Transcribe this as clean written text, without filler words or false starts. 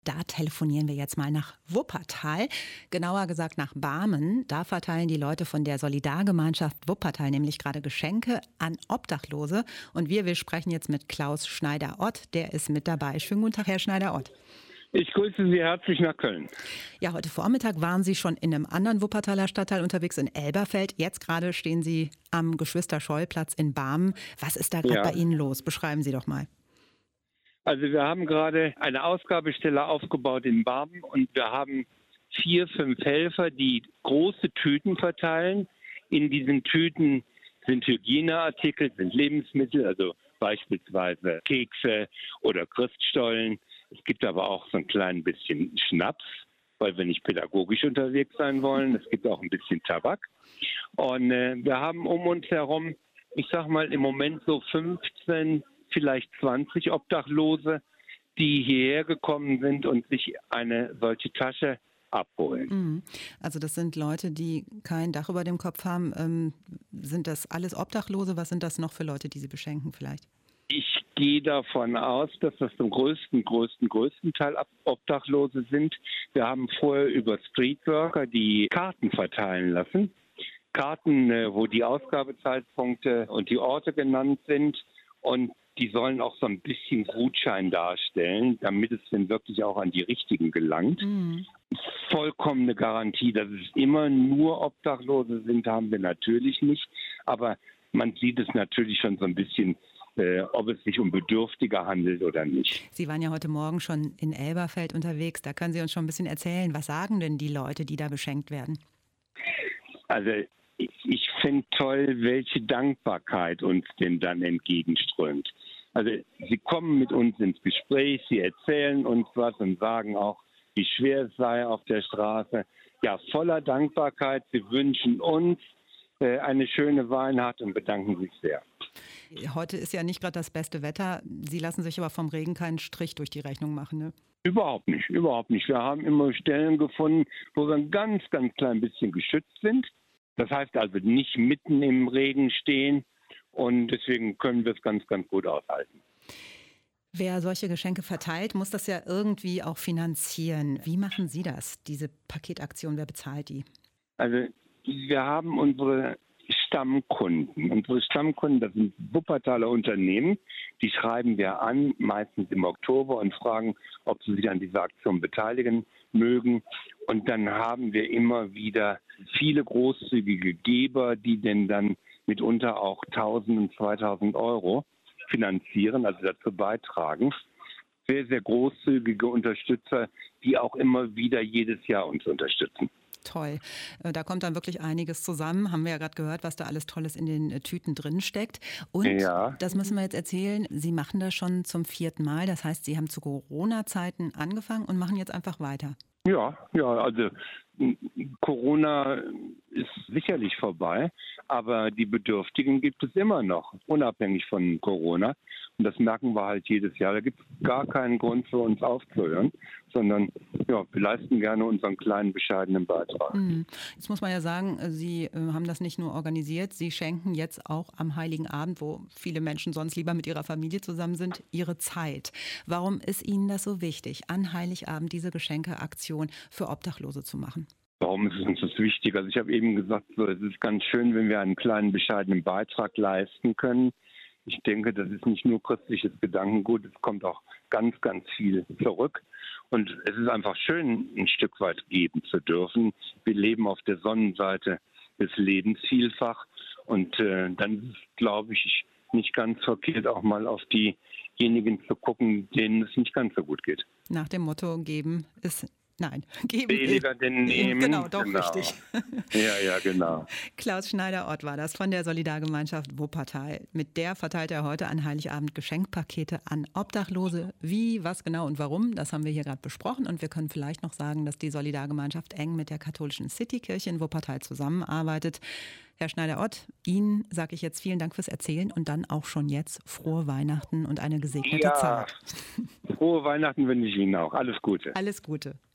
Da telefonieren wir jetzt mal nach Wuppertal, genauer gesagt nach Barmen. Da verteilen die Leute von der Solidargemeinschaft Wuppertal nämlich gerade Geschenke an Obdachlose. Und wir sprechen jetzt mit Klaus Schneider-Ott, der ist mit dabei. Schönen guten Tag, Herr Schneider-Ott. Ich grüße Sie herzlich nach Köln. Ja, heute Vormittag waren Sie schon in einem anderen Wuppertaler Stadtteil unterwegs, in Elberfeld. Jetzt gerade stehen Sie am Geschwister-Scholl-Platz in Barmen. Was ist da gerade bei Ihnen los? Beschreiben Sie doch mal. Also wir haben gerade eine Ausgabestelle aufgebaut in Barmen und wir haben 4, 5 Helfer, die große Tüten verteilen. In diesen Tüten sind Hygieneartikel, sind Lebensmittel, also beispielsweise Kekse oder Christstollen. Es gibt aber auch so ein klein bisschen Schnaps, weil wir nicht pädagogisch unterwegs sein wollen. Es gibt auch ein bisschen Tabak. Und wir haben um uns herum, ich sag mal im Moment so 15, vielleicht 20 Obdachlose, die hierher gekommen sind und sich eine solche Tasche abholen. Also das sind Leute, die kein Dach über dem Kopf haben. Sind das alles Obdachlose? Was sind das noch für Leute, die Sie beschenken vielleicht? Ich gehe davon aus, dass das zum größten Teil Obdachlose sind. Wir haben vorher über Streetworker die Karten verteilen lassen. Karten, wo die Ausgabezeitpunkte und die Orte genannt sind. Und die sollen auch so ein bisschen Gutschein darstellen, damit es dann wirklich auch an die Richtigen gelangt. Vollkommene Garantie, dass es immer nur Obdachlose sind, haben wir natürlich nicht. Aber man sieht es natürlich schon so ein bisschen, ob es sich um Bedürftige handelt oder nicht. Sie waren ja heute Morgen schon in Elberfeld unterwegs. Da können Sie uns schon ein bisschen erzählen. Was sagen denn die Leute, die da beschenkt werden? Also ich finde toll, welche Dankbarkeit uns denn dann entgegenströmt. Also sie kommen mit uns ins Gespräch, sie erzählen uns was und sagen auch, wie schwer es sei auf der Straße. Ja, voller Dankbarkeit. Sie wünschen uns eine schöne Weihnacht und bedanken sich sehr. Heute ist ja nicht gerade das beste Wetter. Sie lassen sich aber vom Regen keinen Strich durch die Rechnung machen, ne? Überhaupt nicht. Wir haben immer Stellen gefunden, wo wir ein ganz klein bisschen geschützt sind. Das heißt also nicht mitten im Regen stehen und deswegen können wir es ganz gut aushalten. Wer solche Geschenke verteilt, muss das ja irgendwie auch finanzieren. Wie machen Sie das, diese Paketaktion? Wer bezahlt die? Also wir haben unsere Stammkunden. Unsere Stammkunden, das sind Wuppertaler Unternehmen, die schreiben wir an, meistens im Oktober und fragen, ob sie sich an dieser Aktion beteiligen mögen. Und dann haben wir immer wieder viele großzügige Geber, die denn dann mitunter auch 1.000 und 2.000 Euro finanzieren, also dazu beitragen. Sehr, sehr großzügige Unterstützer, die auch immer wieder jedes Jahr uns unterstützen. Toll. Da kommt dann wirklich einiges zusammen. Haben wir ja gerade gehört, was da alles Tolles in den Tüten drin steckt. Und das müssen wir jetzt erzählen, Sie machen das schon zum 4. Mal. Das heißt, Sie haben zu Corona-Zeiten angefangen und machen jetzt einfach weiter. Ja, also Corona ist sicherlich vorbei, aber die Bedürftigen gibt es immer noch, unabhängig von Corona. Und das merken wir halt jedes Jahr. Da gibt es gar keinen Grund für uns aufzuhören, sondern ja, wir leisten gerne unseren kleinen, bescheidenen Beitrag. Jetzt muss man ja sagen, Sie haben das nicht nur organisiert, Sie schenken jetzt auch am Heiligen Abend, wo viele Menschen sonst lieber mit ihrer Familie zusammen sind, ihre Zeit. Warum ist Ihnen das so wichtig, an Heiligabend diese Geschenkeaktion für Obdachlose zu machen? Warum ist es uns das wichtig? Also ich habe eben gesagt, so, es ist ganz schön, wenn wir einen kleinen, bescheidenen Beitrag leisten können. Ich denke, das ist nicht nur christliches Gedankengut, es kommt auch ganz viel zurück. Und es ist einfach schön, ein Stück weit geben zu dürfen. Wir leben auf der Sonnenseite des Lebens vielfach. Und dann ist es, glaube ich, nicht ganz verkehrt, auch mal auf diejenigen zu gucken, denen es nicht ganz so gut geht. Nach dem Motto, geben weniger denn nehmen. Genau, doch, richtig. Ja, genau. Klaus Schneider-Ott war das von der Solidargemeinschaft Wuppertal. Mit der verteilt er heute an Heiligabend Geschenkpakete an Obdachlose. Wie, was genau und warum, das haben wir hier gerade besprochen. Und wir können vielleicht noch sagen, dass die Solidargemeinschaft eng mit der katholischen Citykirche in Wuppertal zusammenarbeitet. Herr Schneider-Ott, Ihnen sage ich jetzt vielen Dank fürs Erzählen und dann auch schon jetzt frohe Weihnachten und eine gesegnete Zeit. Frohe Weihnachten wünsche ich Ihnen auch. Alles Gute. Alles Gute.